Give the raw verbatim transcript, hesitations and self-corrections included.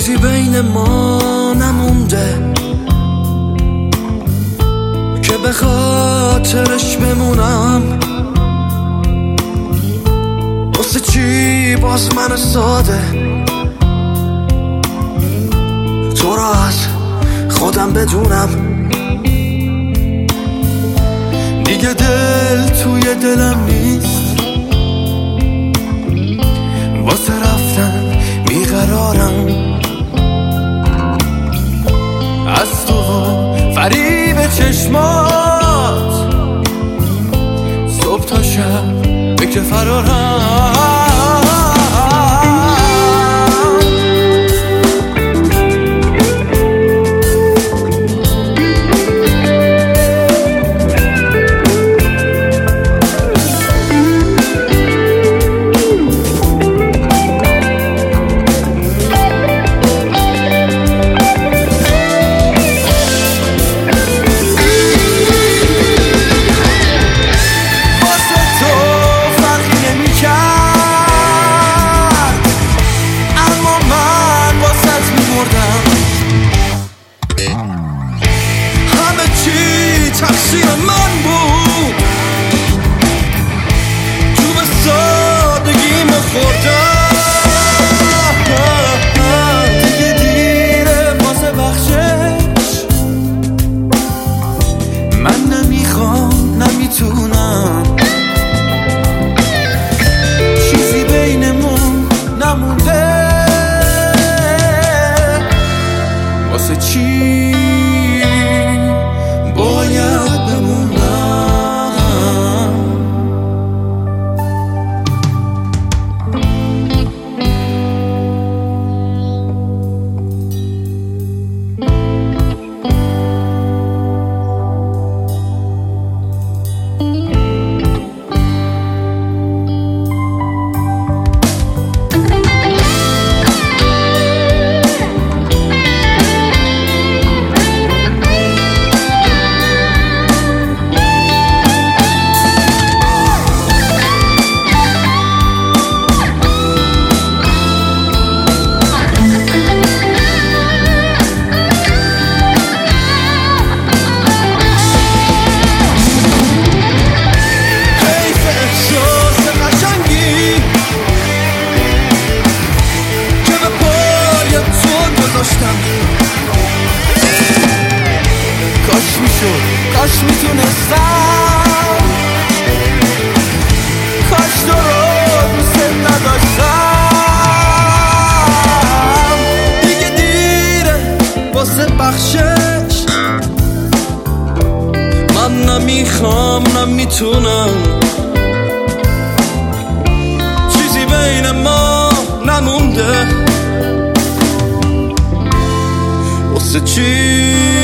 چیزی بین ما نمونده که به خاطرش بمونم. واسه چی باز من ساده تو را از خودم بدونم. دیگه دل توی دلم نیست، واسه رفتن بیقرارم. از تو فریب چشمات صبح تا شب فکر فرارم. تقصیر من بود، تو به سادگی مخوردم. دیگه دیره واسه بخشش، من نمیخوام نمیتونم. چیزی بینمون نمونده، واسه چی باید بمونم. کاش میشد، کاش میتونستم، کاش تو رو دوست نداشتم. دیگه دیره واسه بخشش، من نمیخوام نمیتونم. چیزی بین ما نمونده، واسه چی